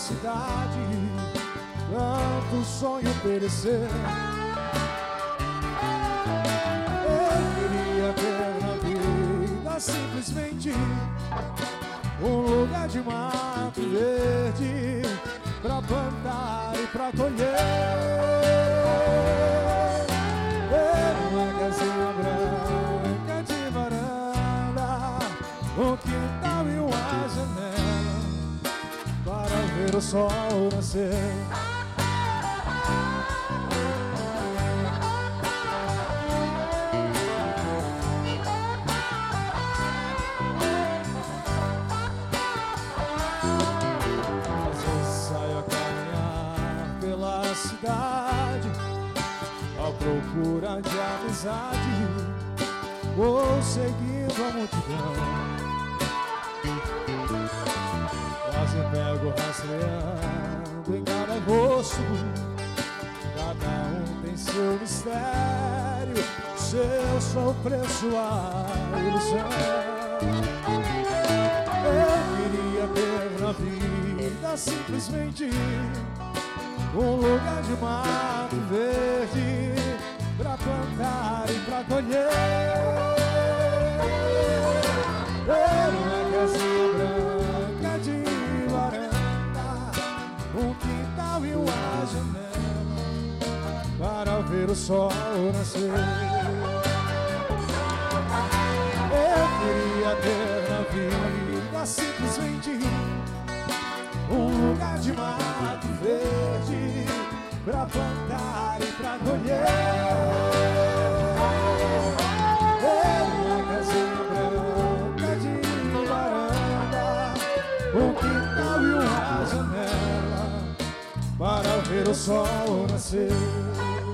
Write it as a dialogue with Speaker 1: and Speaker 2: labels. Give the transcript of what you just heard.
Speaker 1: cidade, tanto sonho perecer. Eu queria ter na vida simplesmente um lugar de mato verde pra plantar e pra colher. Uma casinha branca de varanda, um quintal e uma janela para ver o sol nascer. Às vezes saio a caminhar pela cidade à procura de amizade, vou seguindo a multidão. Quase pego rastreando em cada rosto, cada um tem seu mistério, seu sofrer, sua ilusão. Eu queria ter na vida simplesmente um lugar de mato verde pra plantar e pra colher. Uma casinha branca de varanda, um quintal e uma janela para ver o sol nascer. Eu queria ter na vida simplesmente um lugar de mato verde pra plantar e pra colher. Uma casinha branca de varanda, um quintal e uma janela para ver o sol nascer.